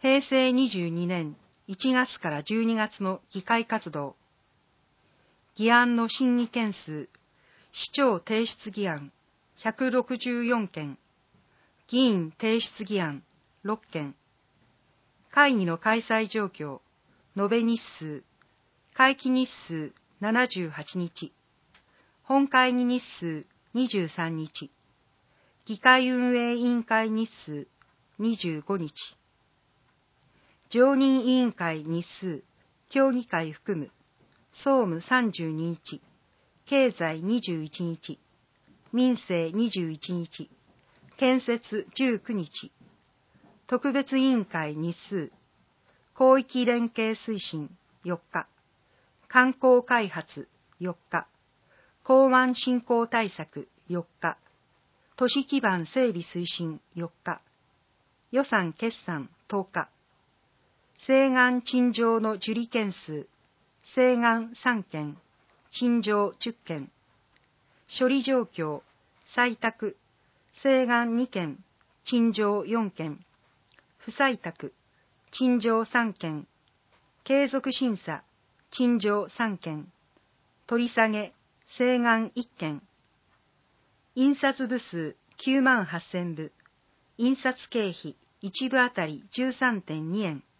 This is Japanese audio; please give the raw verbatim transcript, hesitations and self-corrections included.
へいせいにじゅうにねんいちがつからじゅうにがつの議会活動。議案の審議件数、市長提出議案ひゃくろくじゅうよんけん、議員提出議案ろっけん、会議の開催状況、延べ日数、会期日数ななじゅうはちにち、本会議日数にじゅうさんにち、議会運営委員会日数にじゅうごにち、常任委員会日数、協議会含む、総務さんじゅうににち、経済にじゅういちにち、民政にじゅういちにち、建設じゅうくにち、特別委員会日数、広域連携推進よっか、観光開発よっか、港湾振興対策よっか、都市基盤整備推進よっか、予算決算とおか、請願陳情の受理件数、請願さんけん、陳情じゅっけん、処理状況、採択、請願にけん、陳情よんけん、不採択、陳情さんけん、継続審査、陳情さんけん、取り下げ、請願いっけん、印刷部数きゅうまんはっせんぶ、印刷経費いちぶあたり じゅうさんてんにえん、